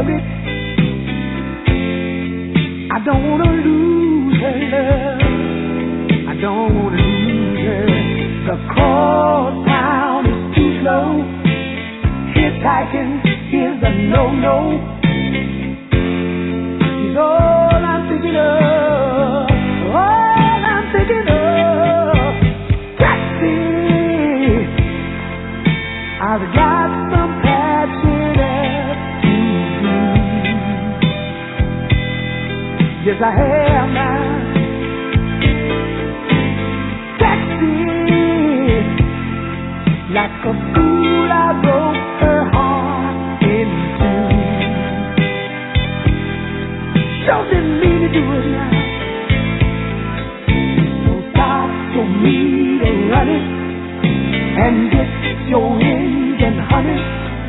it. I don't want to lose her love. I don't want to lose her. The cross town is too slow. Hitchhiking is a no-no. She's all I'm thinking of. All I'm thinking of. Taxi. I've got some patching up to do. Yes, I have now. Taxi. Like a fool, I broke her heart in two. Sure didn't mean to do it now. So stop for me to run it and get your engine humming.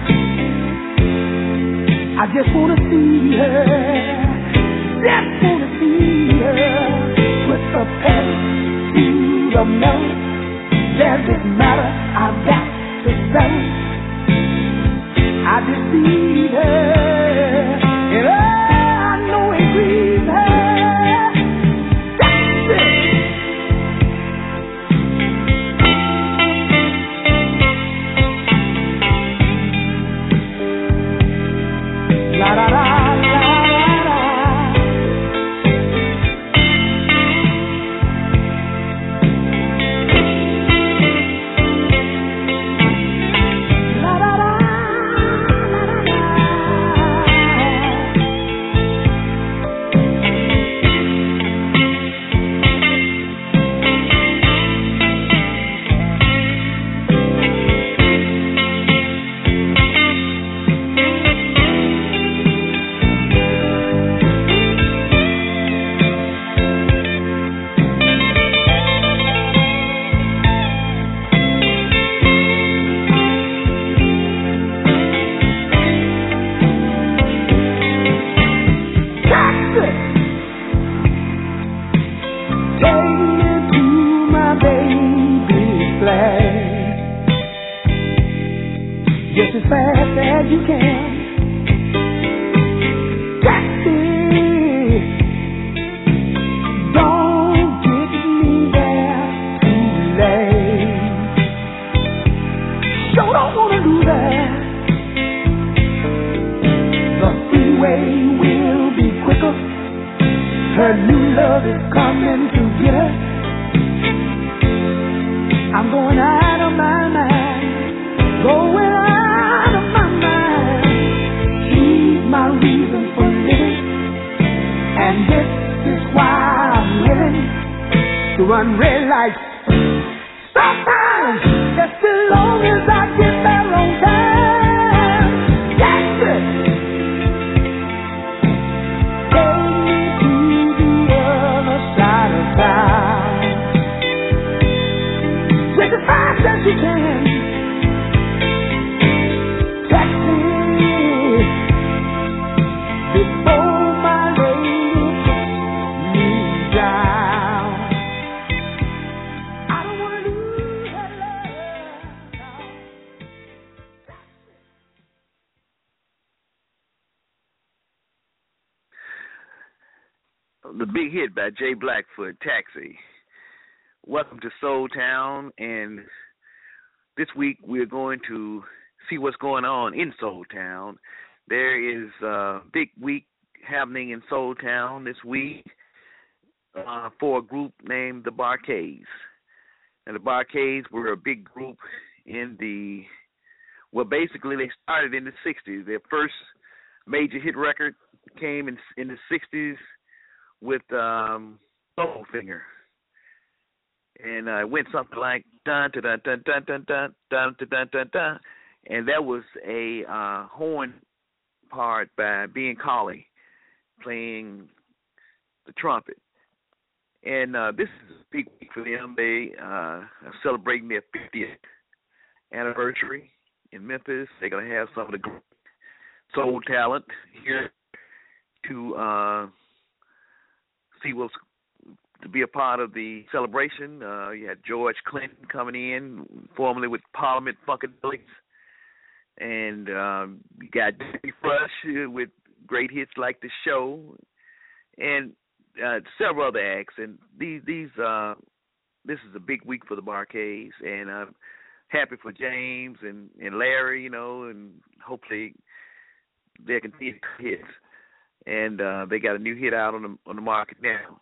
I just wanna see her. Just wanna see her. Put the pedal to the metal. Does it matter? I've got to settle. I deceive her, and I know it grieves her. That's it. La da da la da. Just as fast as you can. Taxi, don't get me there too late. Sure don't wanna do that. The freeway will be quicker. Her new love is coming to get her. I'm going out of my mind. Going out of my mind. She's my reason for living, and this is why I'm willing to run red lights. Stop time, just as long as I get there on time. That's it. Take me to the other side of town. Just as fast as you can. The big hit by Jay Blackfoot, Taxi. Welcome to Soul Town, and this week we're going to see what's going on in Soul Town. There is a big week happening in Soul Town this week for a group named the Bar-Kays. And the Bar-Kays were a big group in basically they started in the 60s. Their first major hit record came in the 60s with Goldfinger, and it went something like dun dun dun dun dun dun dun dun dun dun dun, and that was a horn part by Ben Colley playing the trumpet. And this is a big week for them. They are celebrating their 50th anniversary in Memphis. They're going to have some of the great soul talent here to to be a part of the celebration. You had George Clinton coming in, formerly with Parliament Funkadelics, and you got Debbie Fresh with great hits like The Show and several other acts. And this is a big week for the Bar-Kays, and I'm happy for James and Larry, and hopefully they can see hits. And they got a new hit out on the market now,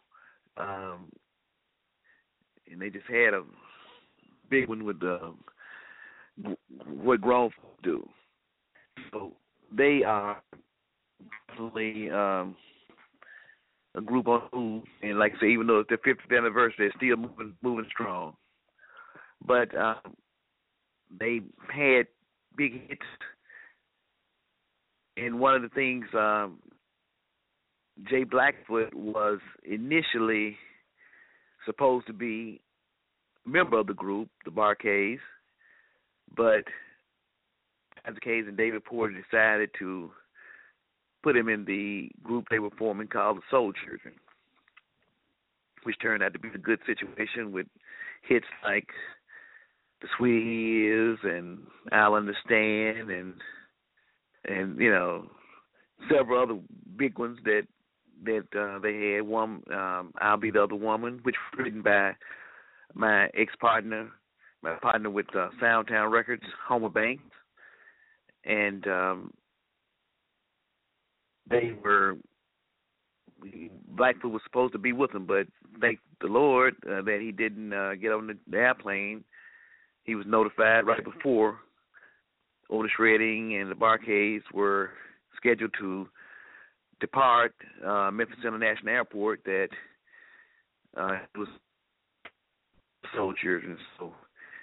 and they just had a big one with what grown folks do. So they are definitely a group on the move, and like I say, even though it's their 50th anniversary, they're still moving strong. But they had big hits, and one of the things Jay Blackfoot was initially supposed to be a member of the group, the Bar-Kays, but Isaac Hayes and David Porter decided to put him in the group they were forming called the Soul Children, which turned out to be a good situation with hits like The Sweet He Is and I'll Understand and several other big ones that they had. One, I'll Be the Other Woman, which was written by my partner with Soundtown Records, Homer Banks, and Blackfoot was supposed to be with them, but thank the Lord that he didn't get on the airplane. He was notified right before Otis Redding and the Bar-Kays were scheduled to depart Memphis International Airport that it was soldiers, and so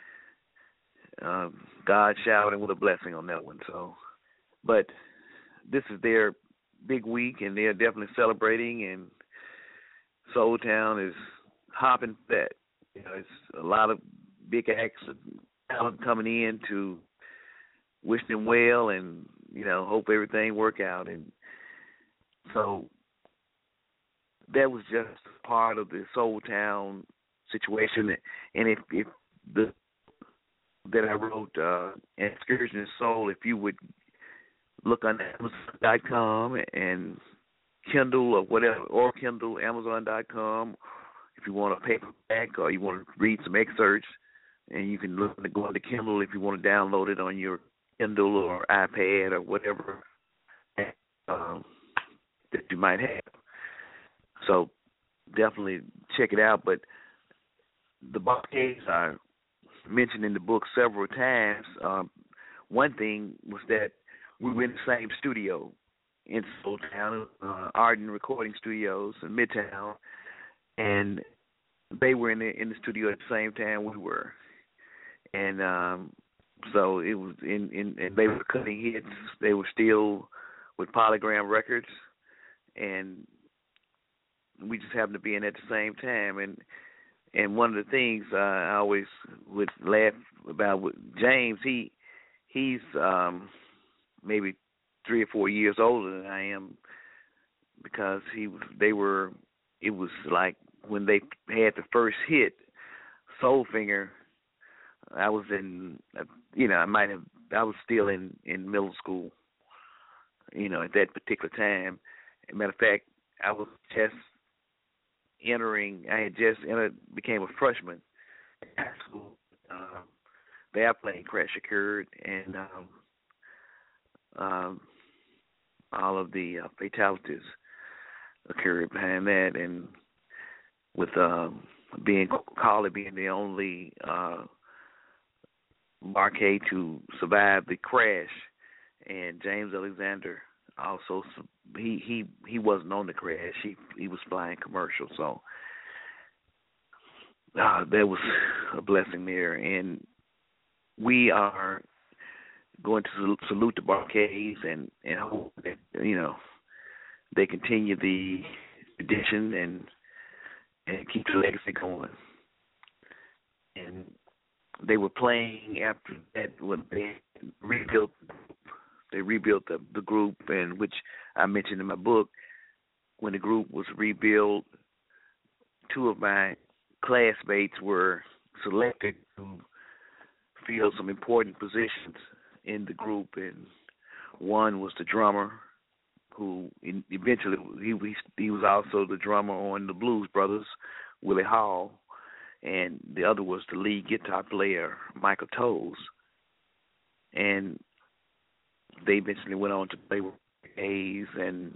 God showered him with a blessing on that one. So, but this is their big week, and they're definitely celebrating, and Soul Town is hopping that. It's a lot of big acts of talent coming in to wish them well and, hope everything work out. And so that was just part of the Soul Town situation. And if that I wrote, Excursion Soul, if you would look on Amazon.com and Kindle or whatever, or Kindle, Amazon.com, if you want a paperback or you want to read some excerpts, and you can go on the Kindle if you want to download it on your Kindle or iPad or whatever that you might have. So definitely check it out. But the Bar-Kays are mentioned in the book several times. One thing was that we were in the same studio in Soul Town, Arden Recording Studios in Midtown, and they were in the studio at the same time we were. And so it was and they were cutting hits. They were still with Polygram Records, and we just happened to be in at the same time. And one of the things I always would laugh about with James, he's maybe 3 or 4 years older than I am, because it was like when they had the first hit, Soulfinger. I was I was still in middle school, at that particular time. As a matter of fact, I was just became a freshman in high school. The airplane crash occurred, and all of the fatalities occurred behind that, and with Carly being the only Bar-Kay to survive the crash, and James Alexander also, he wasn't on the crash. He was flying commercial, so there was a blessing there. And we are going to salute the Bar-Kays and hope that they continue the tradition and keep the legacy going. And they were playing after that when they rebuilt the group, and which I mentioned in my book. When the group was rebuilt, 2 of my classmates were selected to fill some important positions in the group, and one was the drummer, who eventually he was also the drummer on the Blues Brothers, Willie Hall, and the other was the lead guitar player, Michael Toles. And they eventually went on to play with Hayes and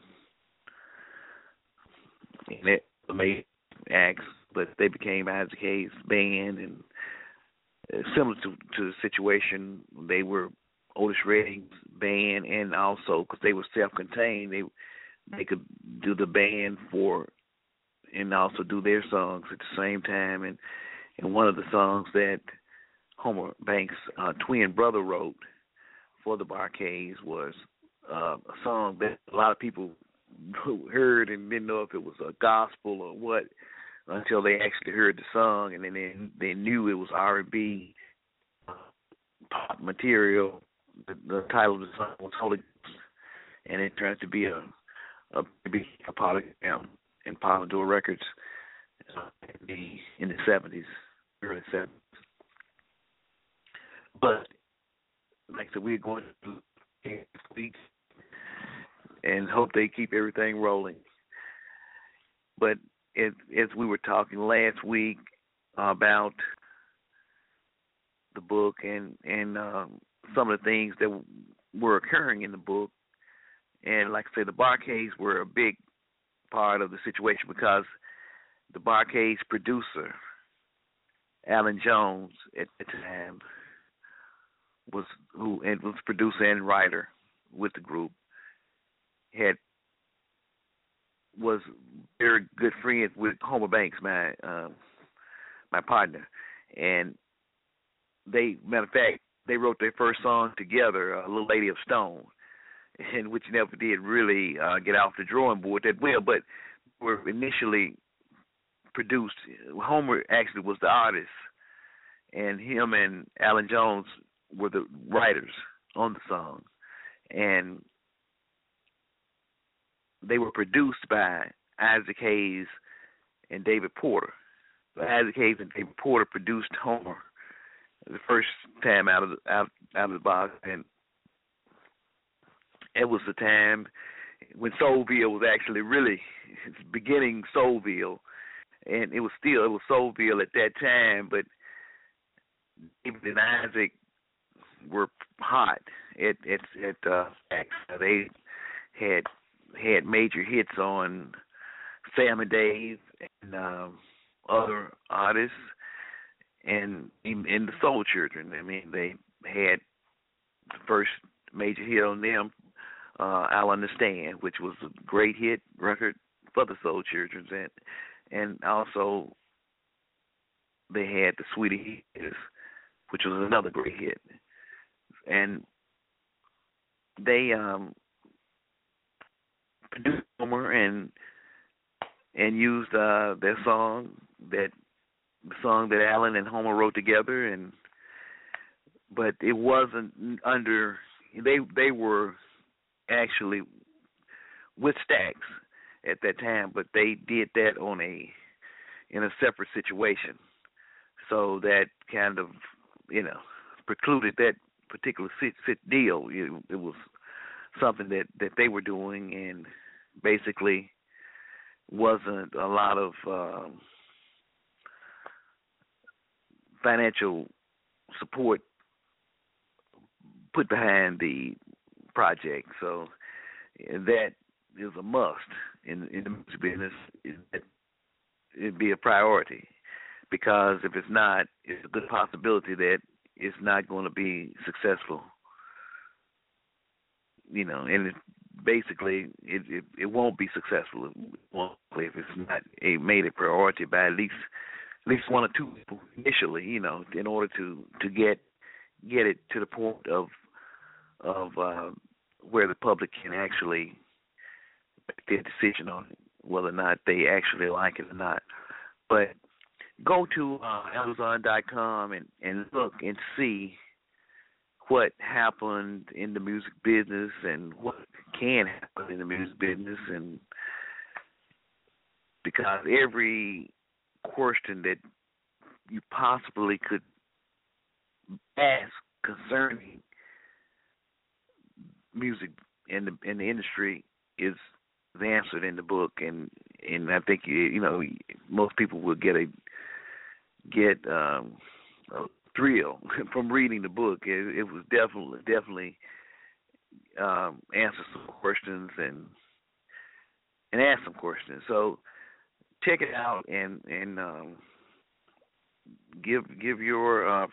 it made acts, but they became Isaac Hayes' band, and similar to the situation, they were Otis Redding's band, and also because they were self-contained, they could do the band for and also do their songs at the same time. And one of the songs that Homer Banks' twin brother wrote for the Bar-Kays was a song that a lot of people heard and didn't know if it was a gospel or what until they actually heard the song, and then they knew it was R&B pop material. The title of the song was Holy Ghost, and it turned to be a big part of them in Polydor Records in the 70s, early 70s. But like I said, we're going to next week and hope they keep everything rolling. But as we were talking last week about the book and some of the things that were occurring in the book, and like I said, the Bar-Kays were a big part of the situation because the Bar-Kays producer, Alan Jones, at the time, was producer and writer with the group, was very good friends with Homer Banks, my partner, and matter of fact, they wrote their first song together, "Little Lady of Stone," and which never did really get off the drawing board that well, but were initially produced. Homer actually was the artist, and him and Alan Jones were the writers on the song, and they were produced by Isaac Hayes and David Porter. So Isaac Hayes and David Porter produced Homer the first time out of the box, and it was the time when Soulville was actually really beginning Soulville, and it was Soulville at that time, but David and Isaac were hot at they had major hits on Sam and Dave and other artists, and in the Soul Children. I mean, they had the first major hit on them, I'll Understand, which was a great hit record for the Soul Children, and also they had the Sweetie Hitters, which was another great hit, and they produced Homer and used their song the song that Alan and Homer wrote together, but it wasn't under. They were actually with Stax at that time, but they did that in a separate situation. So that kind of precluded that particular deal. It was something that they were doing, and basically wasn't a lot of financial support put behind the project. So that is a must in the music business. It'd be a priority, because if it's not, it's a good possibility that it's not going to be successful. And basically it won't be successful. It won't, if it's not made a priority by at least one or two people initially, in order to get it to the point of where the public can actually make their decision on it, whether or not they actually like it or not. But go to Amazon.com and look and see what happened in the music business and what can happen in the music business, and because every question that you possibly could ask concerning music in the industry is answered in the book, and I think most people will get a thrill from reading the book. It was definitely answer some questions and ask some questions. So check it out and give your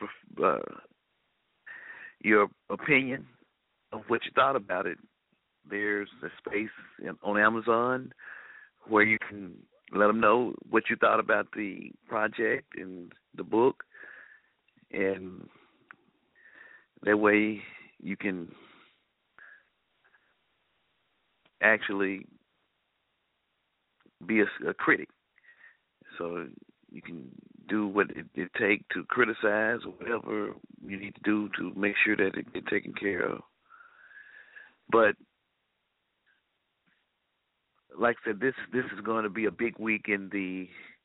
opinion of what you thought about it. There's a space on Amazon where you can let them know what you thought about the project and the book, and that way you can actually be a critic. So you can do what it takes to criticize or whatever you need to do to make sure that it gets taken care of. But like I said, this is going to be a big week in the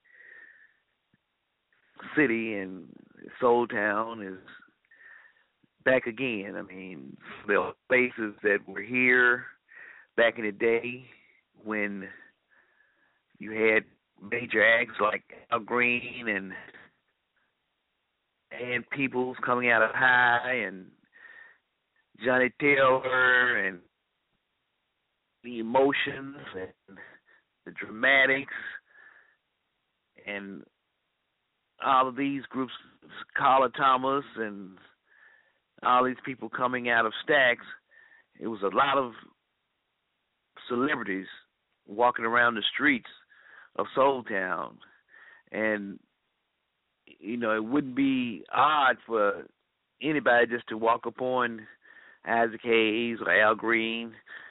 city, and Soul Town is back again. I mean, the spaces that were here back in the day when you had major acts like Al Green and Peoples coming out of High and Johnny Taylor and the Emotions and the Dramatics and all of these groups, Carla Thomas and all these people coming out of Stax. It was a lot of celebrities walking around the streets of Soul Town, and it wouldn't be odd for anybody just to walk upon Isaac Hayes or Al Green,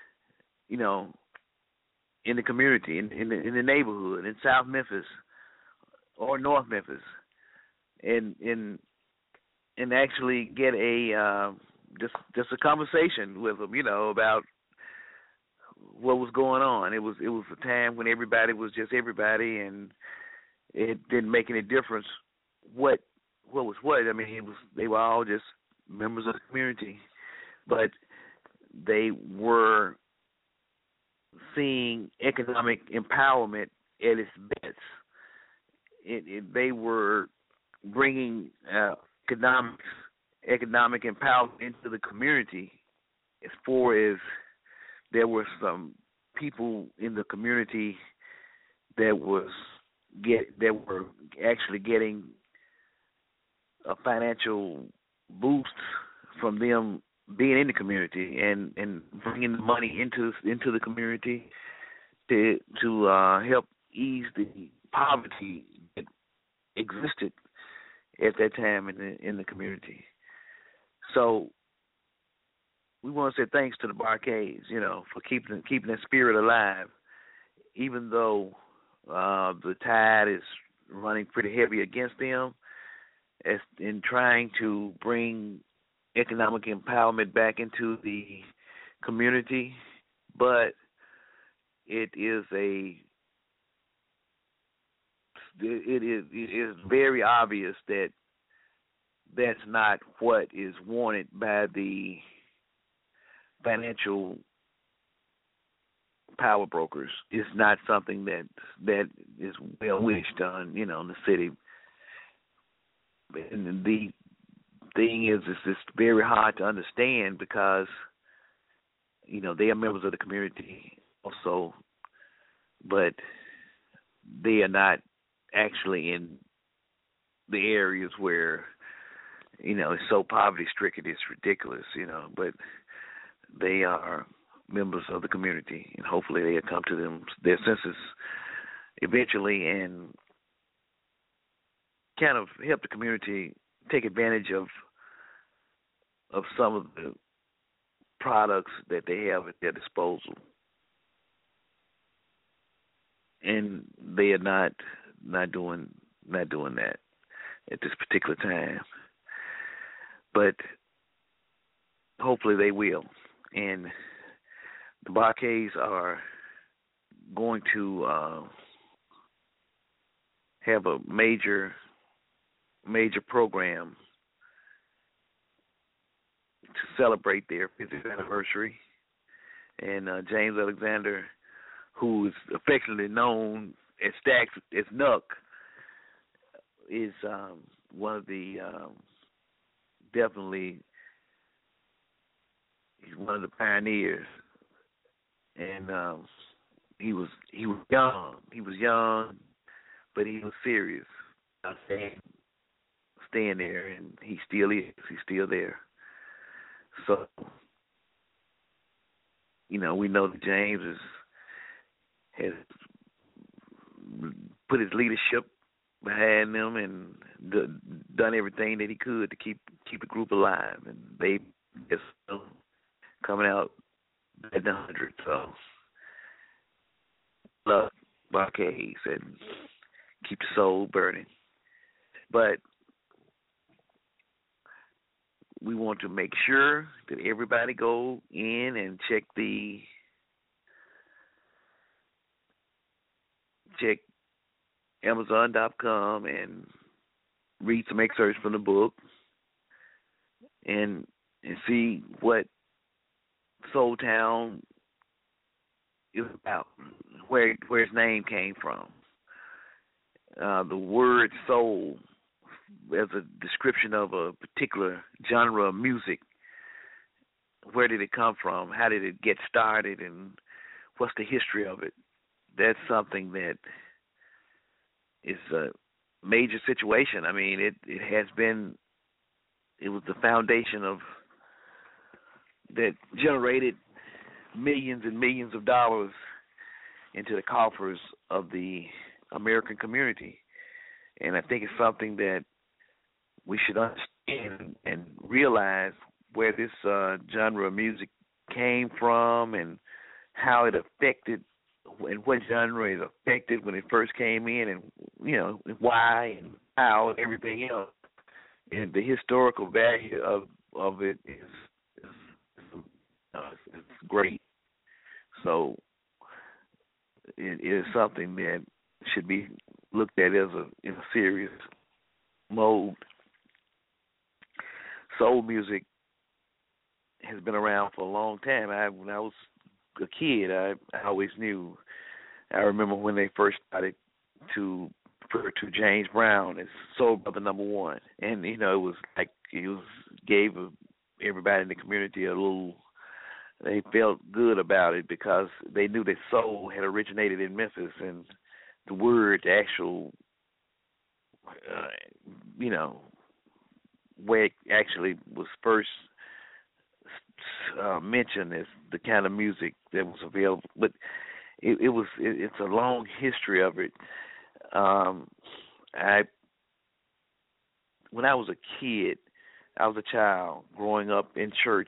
in the community, in the neighborhood, in South Memphis or North Memphis, and actually get a just a conversation with them, about what was going on. It was a time when everybody was just everybody, and it didn't make any difference what was what. I mean, they were all just members of the community, but they were seeing economic empowerment at its best. They were bringing economic empowerment into the community, as far as there were some people in the community that were actually getting a financial boost from them being in the community and bringing the money into the community to help ease the poverty that existed at that time in the community. So we want to say thanks to the Bar-Kays, for keeping that spirit alive, even though the tide is running pretty heavy against them, as in trying to bring economic empowerment back into the community. But it is very obvious that that's not what is wanted by the financial power brokers. It's not something that is well wished on, in the city. And the thing is, it's just very hard to understand because, they are members of the community also, but they are not actually in the areas where, it's so poverty stricken, it's ridiculous, but they are members of the community, and hopefully they'll come to their senses eventually and kind of help the community take advantage of some of the products that they have at their disposal. And they are not doing that at this particular time. But hopefully they will. And the Bar-Kays are going to have a major program to celebrate their 50th anniversary. And James Alexander, who is affectionately known as Stax, as Nuck, is one of the definitely he's one of the pioneers. And he was young. He was young, but he was serious. I staying there, and he still is. He's still there. So, we know that James has put his leadership behind them and done everything that he could to keep the group alive, and they just coming out at the 100. So, love Barcades and keep the soul burning. But we want to make sure that everybody go in and check Amazon.com and read some excerpts from the book and see what Soul Town is about, where its name came from. The word soul as a description of a particular genre of music. Where did it come from? How did it get started? And what's the history of it? That's something that is a major situation. I mean, it was the foundation of that generated millions and millions of dollars into the coffers of the American community. And I think it's something that we should understand and realize where this genre of music came from and how it affected, and what genre it affected when it first came in, and why and how and everything else. And the historical value of it is great. So it is something that should be looked at in a serious mode. Soul music has been around for a long time. When I was a kid, I always knew. I remember when they first started to refer to James Brown as Soul Brother Number One, and it was like gave everybody in the community a little. They felt good about it because they knew that soul had originated in Memphis, and the word, the actual, where it actually was first mentioned as the kind of music that was available. But it's a long history of it. When I was a kid, I was a child growing up in church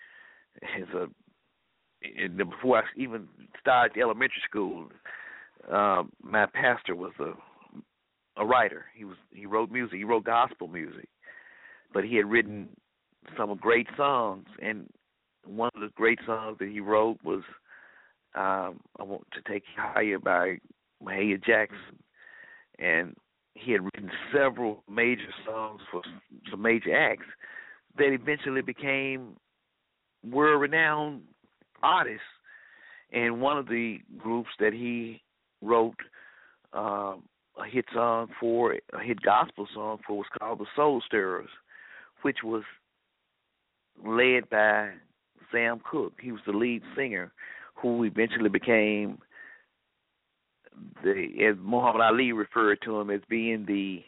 before I even started elementary school. My pastor was a writer. He wrote music. He wrote gospel music, but he had written some great songs. And one of the great songs that he wrote was "I Want to Take You Higher" by Mahalia Jackson. And he had written several major songs for some major acts that eventually became world-renowned artists. And one of the groups that he wrote a hit gospel song for was called the Soul Stirrers, which was led by Sam Cooke. He was the lead singer, who eventually became, as Muhammad Ali referred to him, as being the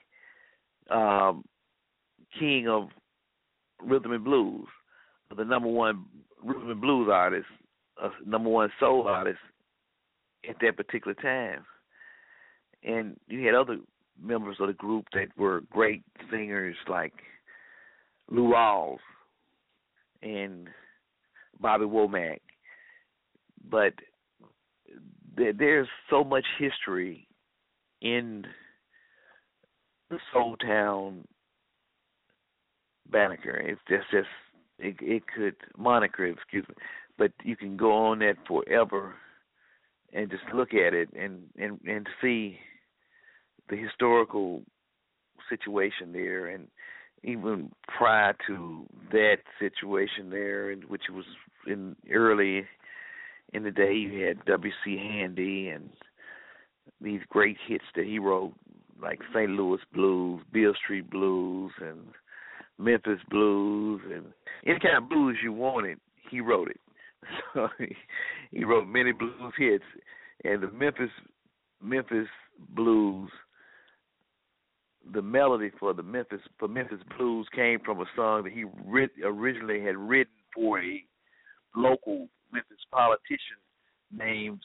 king of rhythm and blues, the number one rhythm and blues artist, number one soul artist at that particular time. And you had other members of the group that were great singers like Lou Rawls and Bobby Womack. But there's so much history in the Soul Town moniker. It's just it could moniker, excuse me, but you can go on that forever and just look at it and see the historical situation there, and even prior to that situation there, which was in early in the day you had W.C. Handy and these great hits that he wrote, like St. Louis Blues, Beale Street Blues, and Memphis Blues, and any kind of blues you wanted, he wrote it. So he wrote many blues hits, and the Memphis Blues, the melody for Memphis Blues came from a song that he originally had written for a local Memphis politician named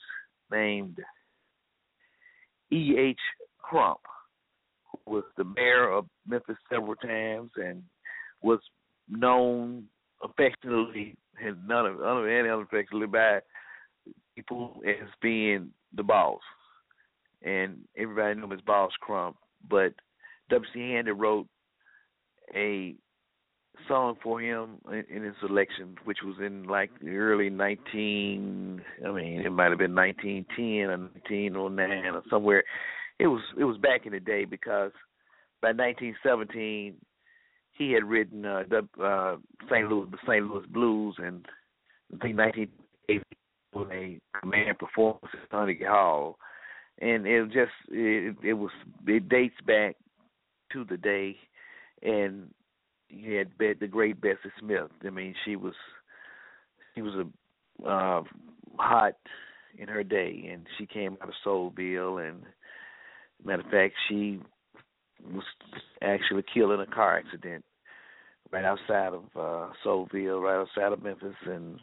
E.H. Crump, who was the mayor of Memphis several times and was known affectionately, and none of any unaffectionately by people as being the boss. And everybody knew him as Boss Crump. But W.C. Handy wrote a song for him in his election, which was in like the early it might have been 1910 or 1909 or somewhere. It was back in the day, because by 1917 he had written St. Louis Blues, and I think 1980 was a command performance at Carnegie Hall, and it dates back to the day. And you had the great Bessie Smith. I mean, she was a hot in her day, and she came out of Soulville. And matter of fact, she was actually killed in a car accident right outside of Soulville, right outside of Memphis, and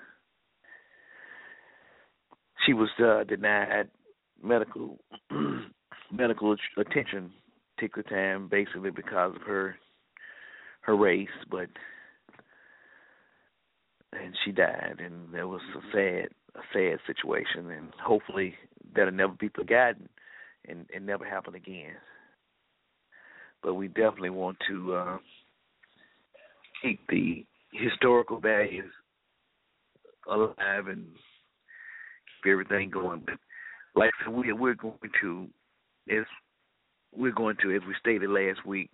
she was denied medical attention particular time, basically because of her race, and she died, and that was a sad situation, and hopefully that'll never be forgotten and never happen again. But we definitely want to keep the historical values alive and keep everything going. But like I said, we're going to, as we stated last week,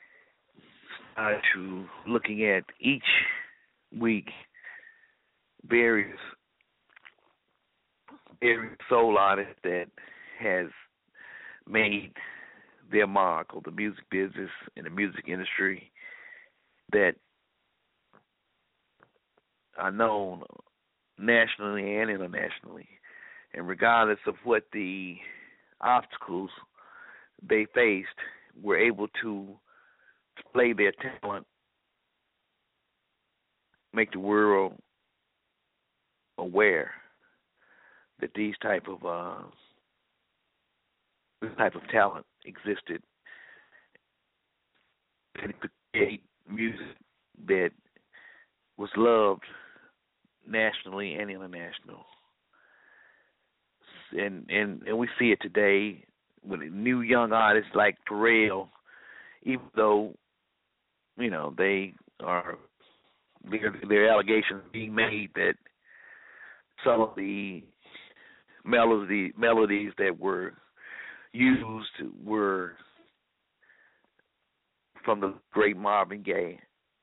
to looking at each week various soul artists that has made their mark on the music business and the music industry, that are known nationally and internationally. And regardless of what the obstacles they faced, were able to display their talent, make the world aware that this type of talent existed, and it could create music that was loved nationally and international. And we see it today with new young artists like Pharrell, even though, you know, there are allegations being made that some of the melodies that were used were from the great Marvin Gaye.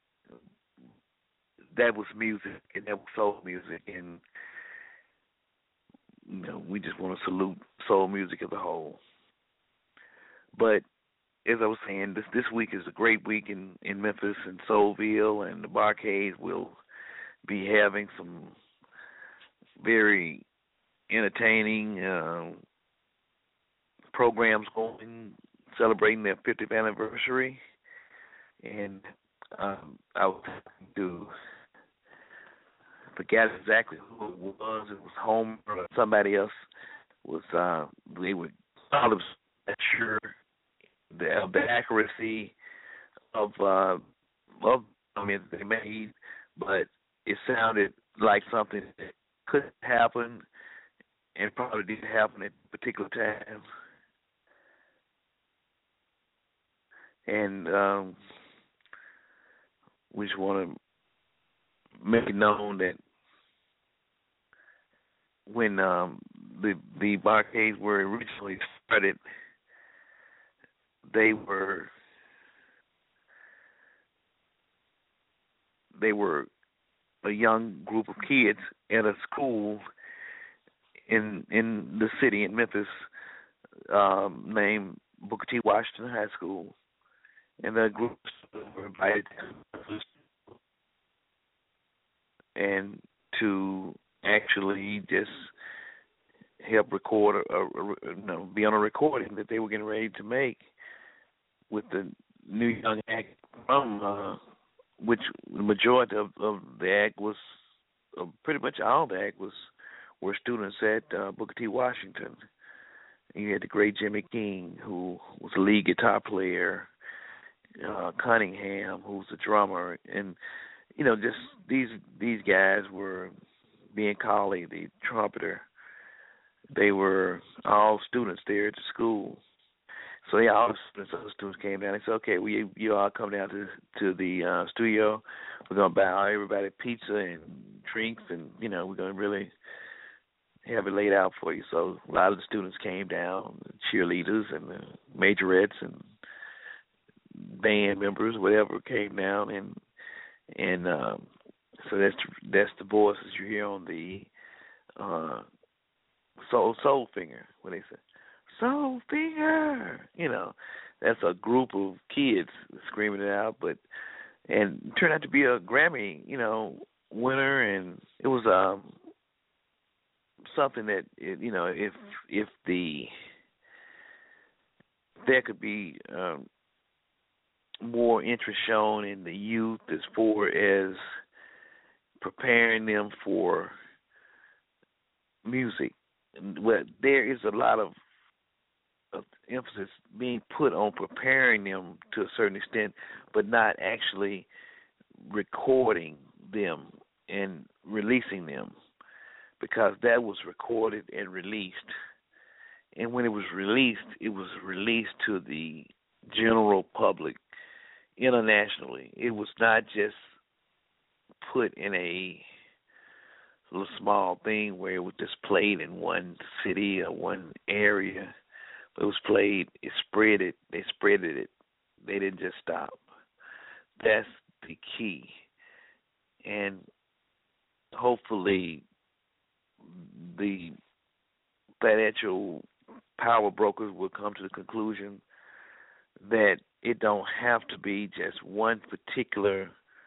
That was music, and that was soul music, and you know, we just want to salute soul music as a whole. But as I was saying, this week is a great week in Memphis and Soulville, and the Barcades will be having some very entertaining programs going, celebrating their 50th anniversary. And I was to forget exactly who it was. It was Homer or somebody else. Was they were not sure the accuracy of they made, but it sounded like something that could happen and probably did happen at a particular time. And we just want to make it known that when the Barcades were originally started, they were a young group of kids at a school in the city in Memphis, named Booker T. Washington High School, and the groups were invited and to actually just help record be on a recording that they were getting ready to make with the new young act from which the majority of the act was pretty much all the act were students at Booker T. Washington. And you had the great Jimmy King, who was a lead guitar player, Cunningham, who's the drummer, and just these guys were being Colley, the trumpeter. They were all students there at the school. So all the students came down and said, okay, you all come down to the studio. We're going to buy everybody pizza and drinks, and, we're going to really have it laid out for you. So a lot of the students came down, the cheerleaders and the majorettes and band members, whatever, came down, and so that's the voices you hear on the Soul Finger, when they say Soul Finger, that's a group of kids screaming it out, and it turned out to be a Grammy, winner, and it was something that if there could be more interest shown in the youth as far as preparing them for music. Well, there is a lot of emphasis being put on preparing them to a certain extent, but not actually recording them and releasing them, because that was recorded and released. And when it was released to the general public internationally. It was not just put in a little small thing where it was just played in one city or one area. But it was played, they spread it. They didn't just stop. That's the key. And hopefully the financial power brokers will come to the conclusion that it don't have to be just one particular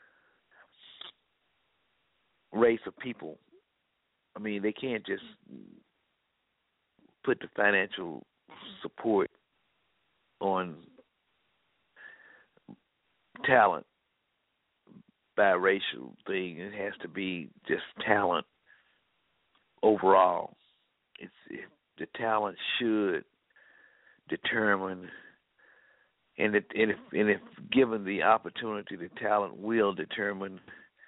race of people. I mean, they can't just put the financial support on talent by a racial thing. It has to be just talent overall. The talent should determine, and if given the opportunity, the talent will determine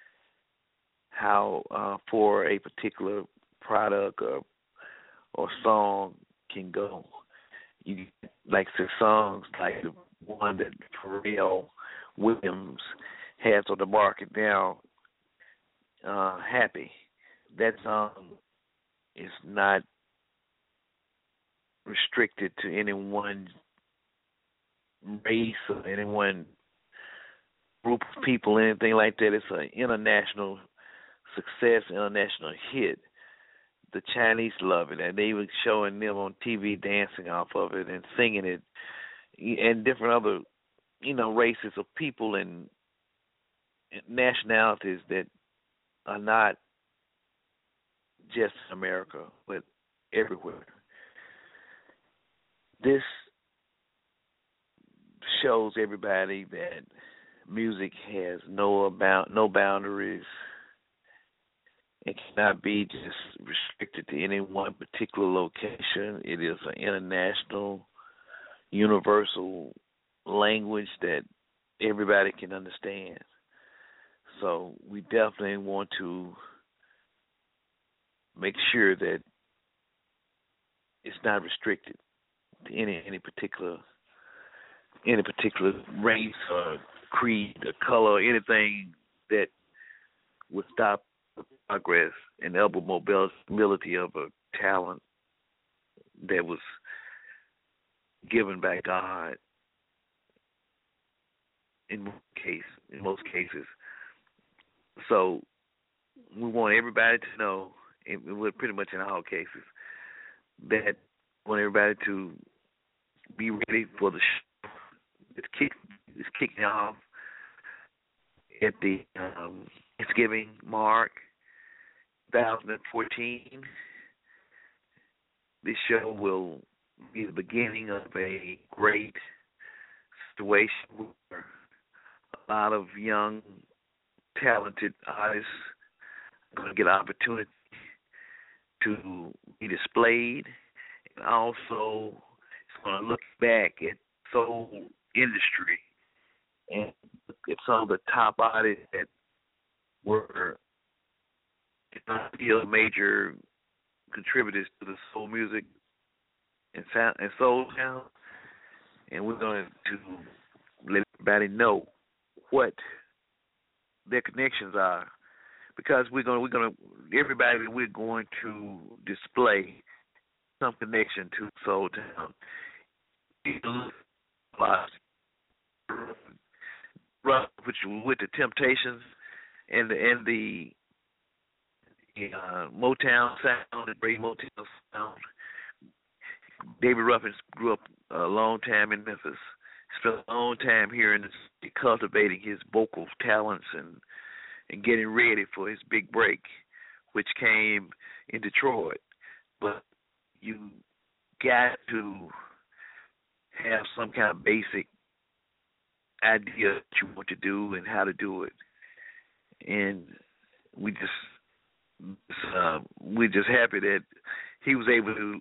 how for a particular product or song can go. You like the songs like the one that Pharrell Williams has on the market now, Happy. That song is not restricted to any one race or any one group of people, anything like that. It's an international success, international hit. The Chinese love it, and they were showing them on TV dancing off of it and singing it, and different other, races of people and nationalities that are not just America, but everywhere. This shows everybody that music has no boundaries. It cannot be just restricted to any one particular location. It is an international, universal language that everybody can understand. So we definitely want to make sure that it's not restricted to any particular race or creed or color or anything that would stop the progress and elbow mobility of a talent that was given by God in most cases. So we want everybody to know, pretty much in all cases, that I want everybody to be ready for the show. It's kicking off at the Thanksgiving mark, 2014. This show will be the beginning of a great situation where a lot of young, talented artists are going to get an opportunity to be displayed, and also it's going to look back at soul industry and look at some of the top artists that were still major contributors to the soul music and soul sound, and we're going to let everybody know what their connections are, because we're going to display some connection to Soul Town. Which with the Temptations and the Motown sound, the great Motown sound. David Ruffin grew up a long time in Memphis. Spent a long time here in the city cultivating his vocal talents and getting ready for his big break, which came in Detroit. But you got to have some kind of basic idea what you want to do and how to do it. And we're just happy that he was able to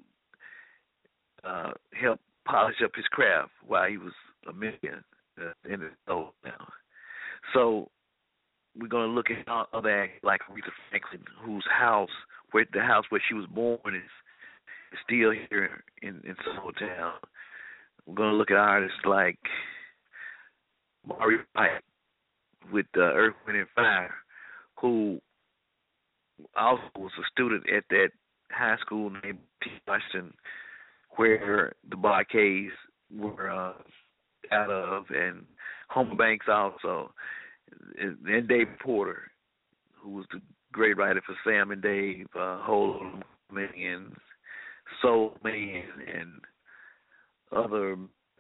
help polish up his craft while he was a million in his soul now. So we're going to look at other acts like Aretha Franklin, whose house where she was born is still here in Soul Town. We're going to look at artists like Mario White with Earth, Wind and Fire, who also was a student at that high school named T. Washington, where the Barcades were out of, and Homer Banks also, and Dave Porter, who was the great writer for Sam and Dave, Whole Man, and Soul Man, and other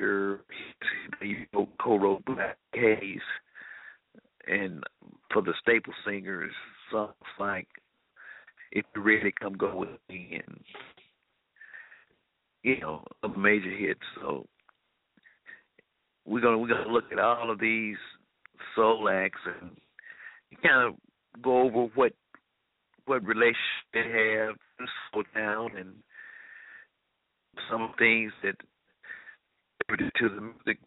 co-wrote Black Haze, and for the staple singers, songs like If You Ready, Come Go With Me, and other major hits. So we're gonna look at all of these soul acts and kind of go over what relationship they have to Soul Town and some things that to the music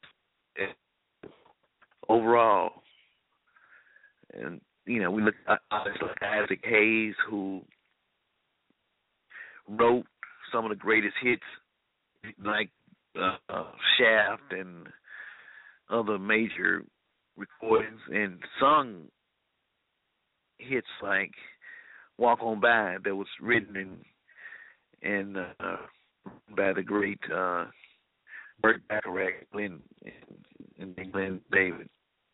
overall. And we look at artists like Isaac Hayes, who wrote some of the greatest hits like Shaft and other major recordings, and sung hits like Walk On By that was written and by the great Burt Bacharach and Glenn David.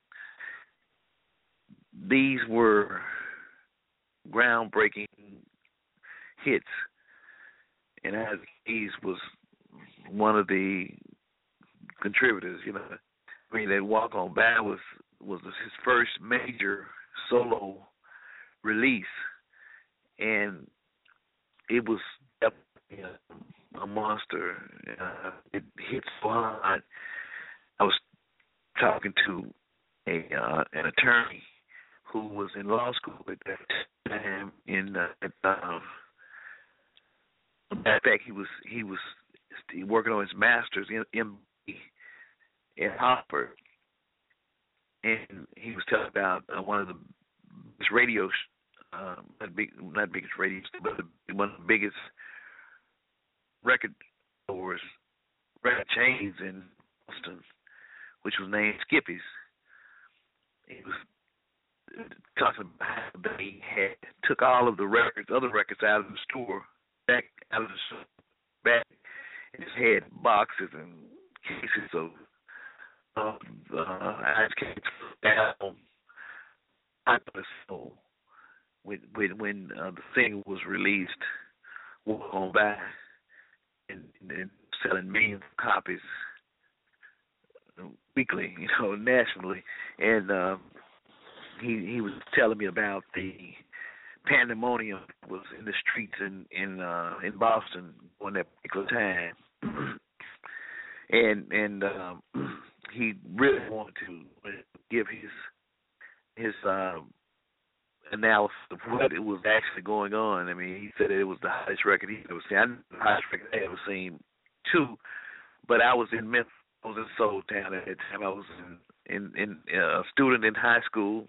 These were groundbreaking hits, and Isaac Hayes was one of the contributors. That Walk On By was his first major solo release, and it was definitely a monster. It hit so hard. I was talking to an attorney who was in law school at that time. In fact, he was working on his master's in MBA at Harvard, and he was telling about one of the biggest radio, not biggest radio, but one of the biggest record stores, record chains in Boston, which was named Skippy's. He was talking about how they took all of the other records out of the store, back, and just had boxes and cases of ice cream when the single was released, Walk On By. and selling millions of copies weekly, nationally. And he was telling me about the pandemonium that was in the streets in Boston on that particular time. and he really wanted to give his analysis of what it was actually going on. I mean, he said it was the hottest record he ever seen. I know the hottest record I ever seen too, but I was in Memphis. I was in Soul Town at that time. I was in a student in high school,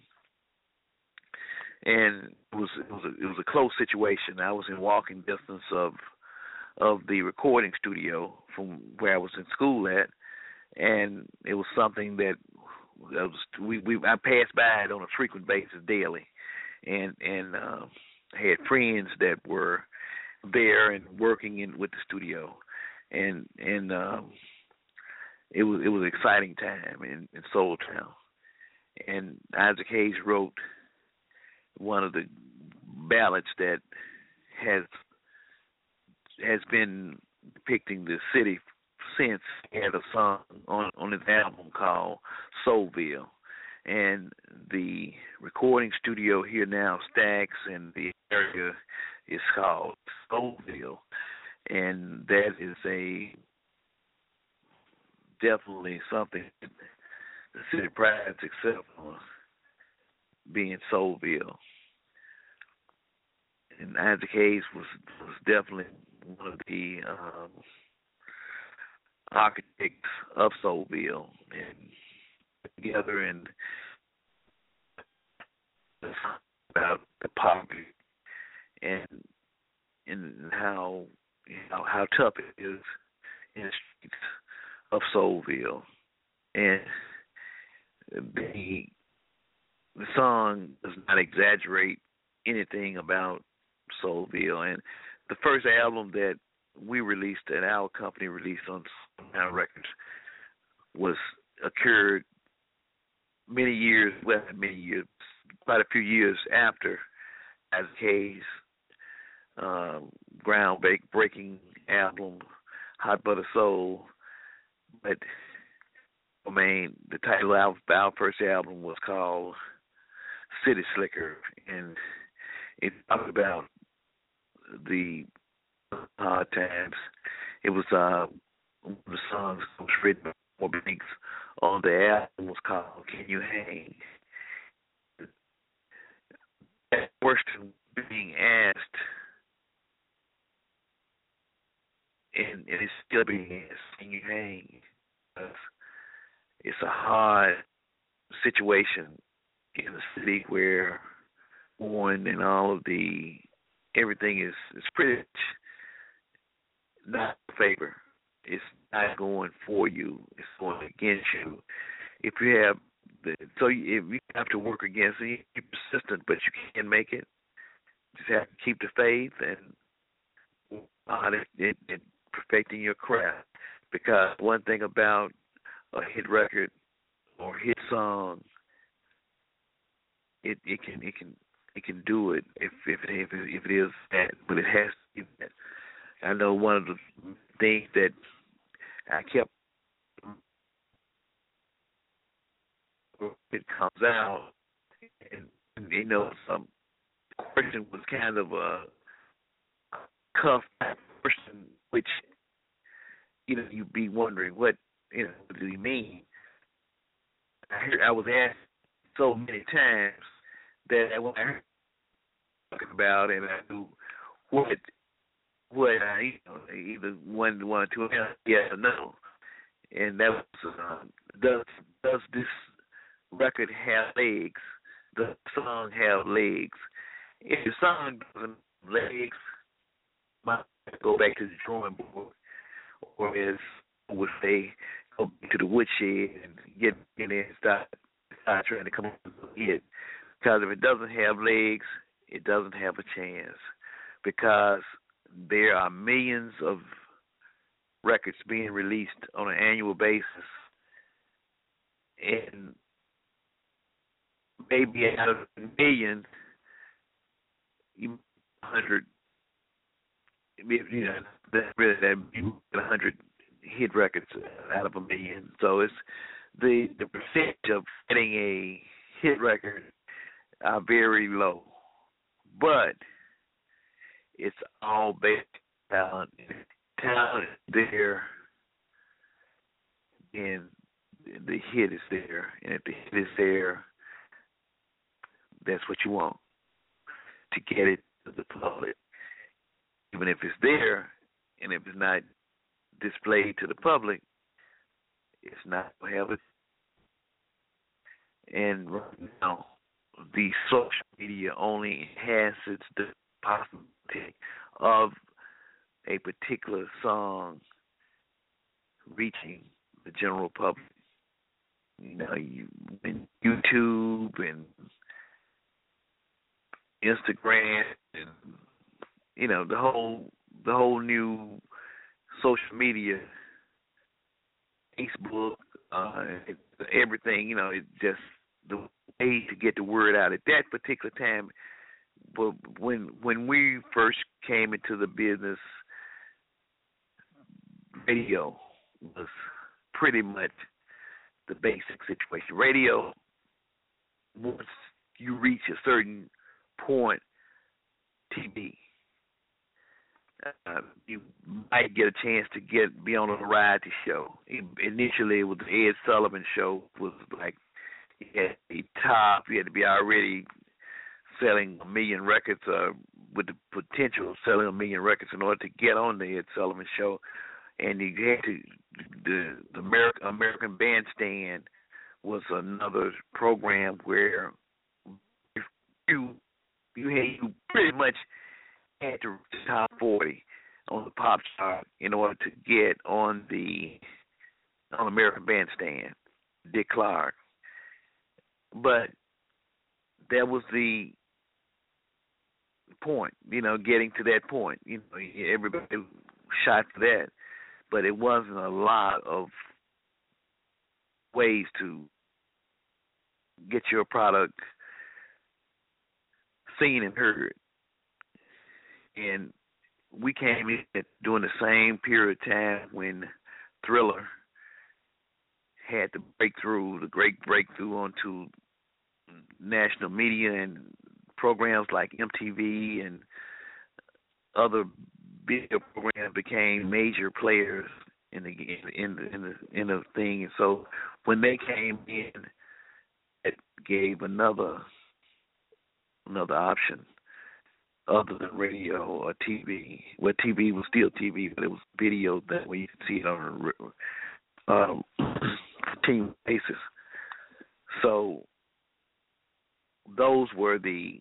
and it was a close situation. I was in walking distance of the recording studio from where I was in school at, and it was something that I passed by it on a frequent basis daily, and I had friends that were there and working with the studio, and it was an exciting time in Soul Town. And Isaac Hayes wrote one of the ballads that has been depicting the city since. He had a song on his album called Soulville. And the recording studio here now, Stax, in the area is called Soulville. And that is definitely something the city prides itself on, being Soulville. And Isaac Hayes was definitely one of the architects of Soulville, and together and about the poverty and how tough it is in the streets of Soulville. And the song does not exaggerate anything about Soulville. And the first album that we released, that our company released on Sound Records, occurred quite a few years after Isaac Hayes' groundbreaking album, Hot Butter Soul. But the title of our first album was called City Slicker, and it talked about the hard times. It was one of the songs that was written by Moore Banks on the album was called Can You Hang? That question being asked, and it's still being asked, can you hang? It's a hard situation in a city where one and all of everything is pretty much not in favor. It's not going for you. It's going against you. If you have you have to work against it. You're persistent, but you can make it. Just have to keep the faith and perfecting your craft. Because one thing about a hit record or hit song, it can do it if it is that, but it has to be that. I know one of the things that I kept, it comes out, and some question was kind of a cuff question, which you'd be wondering what do he mean? I was asked so many times that when I heard talking about, and I knew what either one or two, yes or no, and that was does this record have legs? Does the song have legs? If the song doesn't have legs, might go back to the drawing board, or as I would say, go back to the woodshed and get in there and start trying to come up with a hit. Because if it doesn't have legs, it doesn't have a chance. Because there are millions of records being released on an annual basis, and maybe out of a million, 100 you know, that 100 hit records out of a million. So it's the percentage of getting a hit record are very low, but it's all based on talent. Talent is there, and the hit is there, and if the hit is there, that's what you want to get it to the public. Even if it's there, and if it's not displayed to the public, it's not going to have it. And right now, the social media only enhances the possibility of a particular song reaching the general public. You know, YouTube and Instagram and you know the whole new social media, Facebook, everything. You know, it just the way to get the word out at that particular time. But when we first came into the business, radio was pretty much the basic situation. Radio, once you reach a certain point, TV. You might get a chance to be on a variety show. Initially, it was the Ed Sullivan Show. Was like you had to be top. You had to be already selling 1 million records, with the potential of selling 1 million records in order to get on the Ed Sullivan Show. And you had to the American Bandstand was another program where you pretty much had to reach the top 40 on the pop chart in order to get on American Bandstand, Dick Clark. But that was the point, you know, getting to that point. You know, everybody shot for that, but it wasn't a lot of ways to get your product seen and heard. And we came in during the same period of time when Thriller had the great breakthrough onto national media, and programs like MTV and other video programs became major players in the thing. And so when they came in, it gave another option other than radio or TV. Well, TV was still TV, but it was video that way you could see it on a continuous basis. So those were the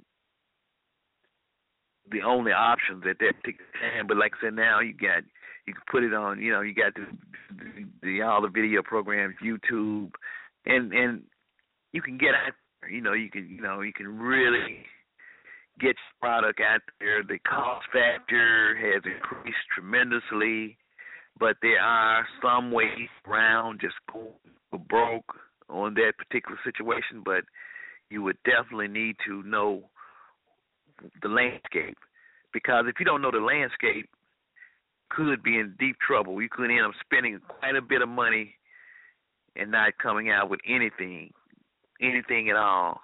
only options at that particular time. But like I said, now you can put it on. You know, you got all the video programs, YouTube, and you can get out there. You can really get your product out there. The cost factor has increased tremendously, but there are some ways around just going broke on that particular situation. But you would definitely need to know the landscape, because if you don't know the landscape, you could be in deep trouble. You could end up spending quite a bit of money and not coming out with anything at all.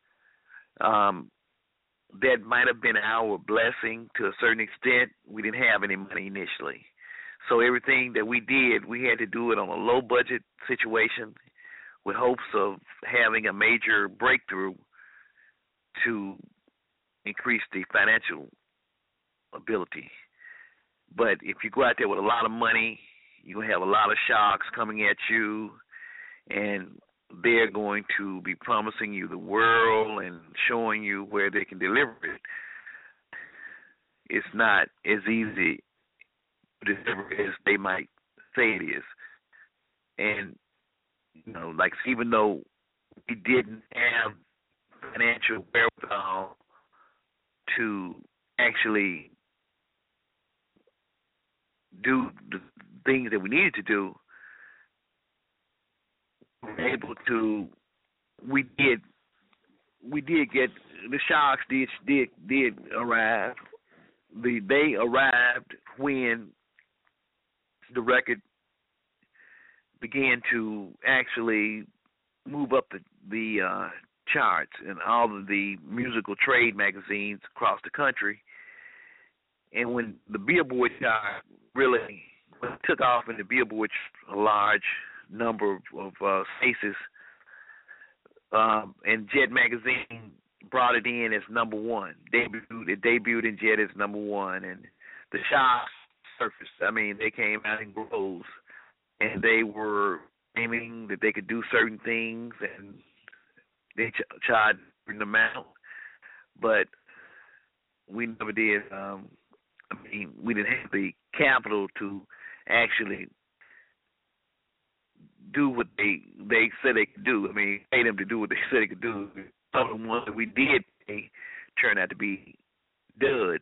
That might have been our blessing to a certain extent. We didn't have any money initially. So everything that we did, we had to do it on a low-budget situation with hopes of having a major breakthrough to increase the financial ability. But if you go out there with a lot of money, you're going to have a lot of sharks coming at you, and they're going to be promising you the world and showing you where they can deliver it. It's not as easy to deliver as they might say it is. And, you know, like, even though we didn't have financial wherewithal to actually do the things that we needed to do, we did get the sharks did arrive, they arrived when the record began to actually move up the charts in all of the musical trade magazines across the country. And when the Billboard chart really took off in the Billboard, a large number of spaces, and Jet magazine brought it in as number one. It debuted in Jet as number one, and the shock surfaced. I mean, they came out in groves, and they were claiming that they could do certain things, and they tried to bring them out, but we never did. We didn't have the capital to actually do what they said they could do. I mean, pay them to do what they said they could do. Some of the ones that we did pay turned out to be duds.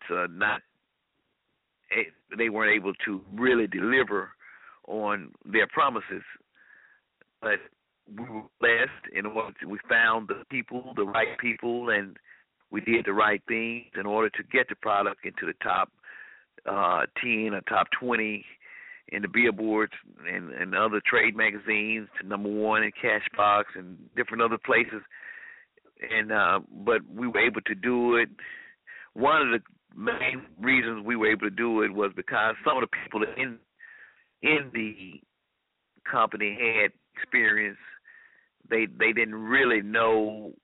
They weren't able to really deliver on their promises. But we were blessed in order we found the right people, and we did the right things in order to get the product into the top 10 or top 20 in the Billboards and other trade magazines, to number one in Cashbox and different other places. And but we were able to do it. One of the main reasons we were able to do it was because some of the people in the company had experience. They didn't really know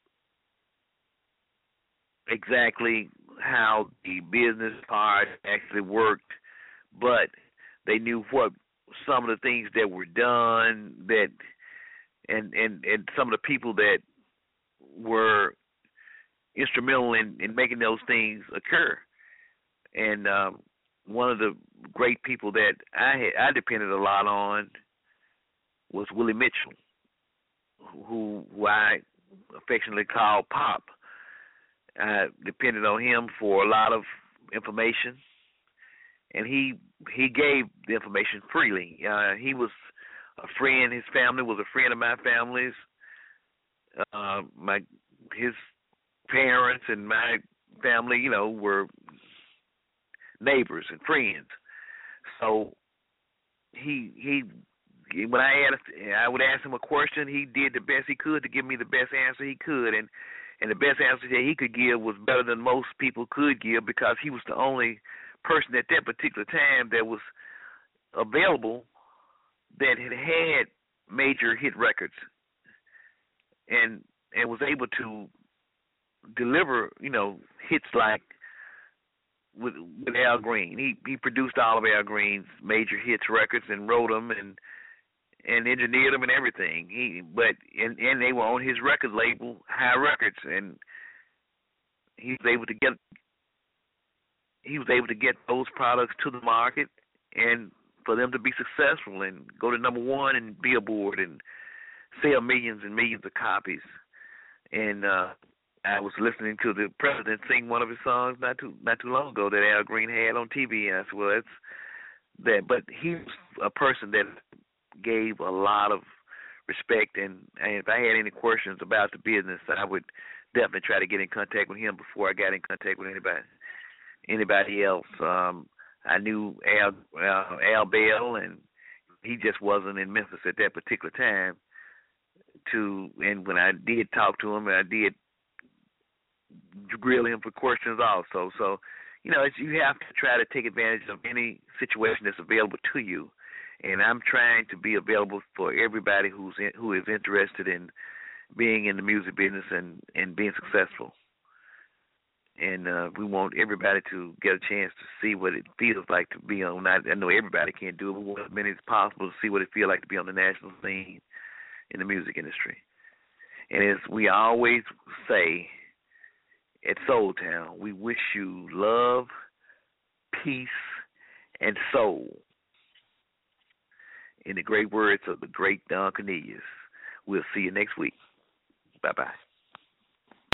exactly how the business part actually worked, but they knew what some of the things that were done, that and some of the people that were instrumental in making those things occur. And one of the great people that I depended a lot on was Willie Mitchell, who I affectionately call Pop. I depended on him for a lot of information, and he gave the information freely. He was a friend. His family was a friend of my family's. His parents and my family, were neighbors and friends. So he when I would ask him a question, he did the best he could to give me the best answer he could, and the best answer that he could give was better than most people could give, because he was the only person at that particular time that was available that had major hit records and was able to deliver, hits like with Al Green. He produced all of Al Green's major hits records and wrote them and engineered them and everything. And they were on his record label, High Records, and he was able to get those products to the market and for them to be successful and go to number one in Billboard and sell millions and millions of copies. And I was listening to the president sing one of his songs not too long ago that Al Green had on TV, and I said, well, that's that. But he was a person that gave a lot of respect, and if I had any questions about the business, I would definitely try to get in contact with him before I got in contact with anybody else. I knew Al Bell, and he just wasn't in Memphis at that particular time. And when I did talk to him, I did grill him for questions also. So, you have to try to take advantage of any situation that's available to you. And I'm trying to be available for everybody who is interested in being in the music business and being successful. And we want everybody to get a chance to see what it feels like to be on. I know everybody can't do it, but we want as many as possible to see what it feels like to be on the national scene in the music industry. And as we always say at Soul Town, we wish you love, peace, and soul. In the great words of the great Don Cornelius. We'll see you next week. Bye-bye.